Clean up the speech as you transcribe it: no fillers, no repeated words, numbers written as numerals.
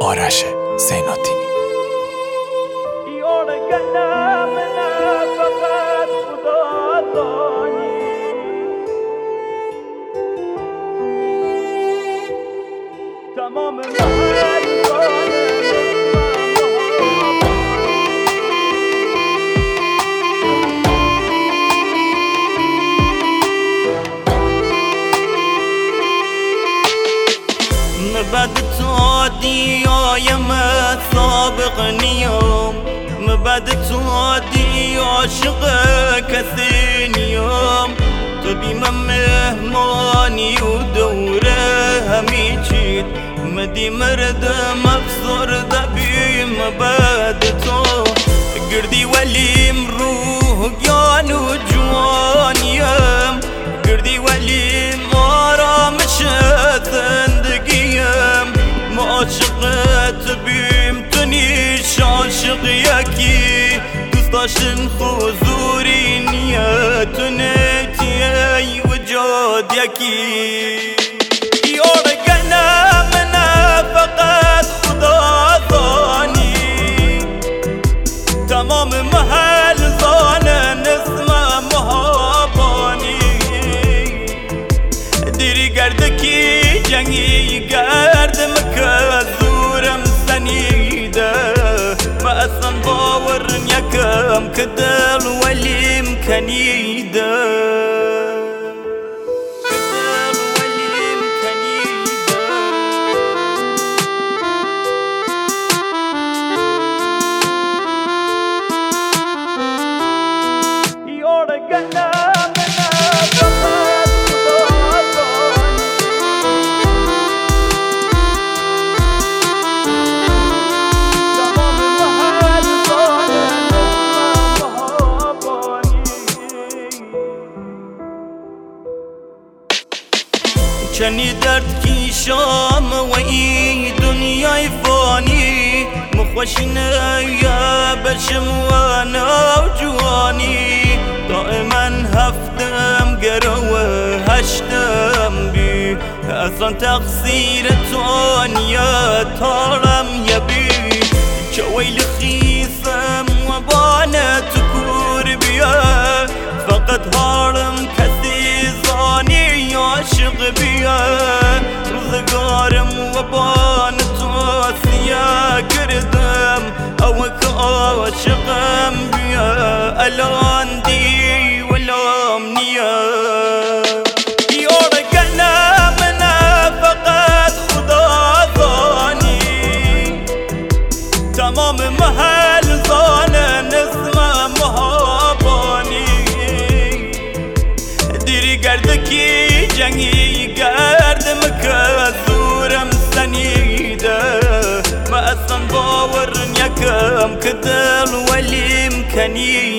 آرش زین‌الدینی. بعد تودي يوم سابقني يوم بعد تودي عشقك ثاني يوم تبي مهماني ودوره هميجيد مدي مرد مبصر دبي بعد تو قردي ولي مروح جانو جوان يم قردي ولي مارا مشت عاشقت بيمتني عاشق ياكي دوستاشن حضوري نياتنتي اي وجود ياكي يورقنا منا فقط خدا ثاني تمام محل ظانا نسمع محاباني ديري قردكي جنگي قرد مكذورم سنيدة ما أصلا باور يكم كدل ولي مكنيدة چنی درد کی شام و ای دنیای فانی مخوشنه یا بشم و نوجوانی دائما هفتم گروه هشتم بی اصلا تقصیر تونیا تارم یبی جویل خیسم و بانت کور بیا فقط هارم کسی زانی عاشق بیا روزگارم و بان تو سیا کردم او که عاشقم بیا الان دی ولام نیا یارگنا منا فقط خدا زانی تمام محل زانه نسمع محابانی دیری گردکی جنگی گردم كذورم سنيدة ما أصلا باور يكم كدل ولي مكني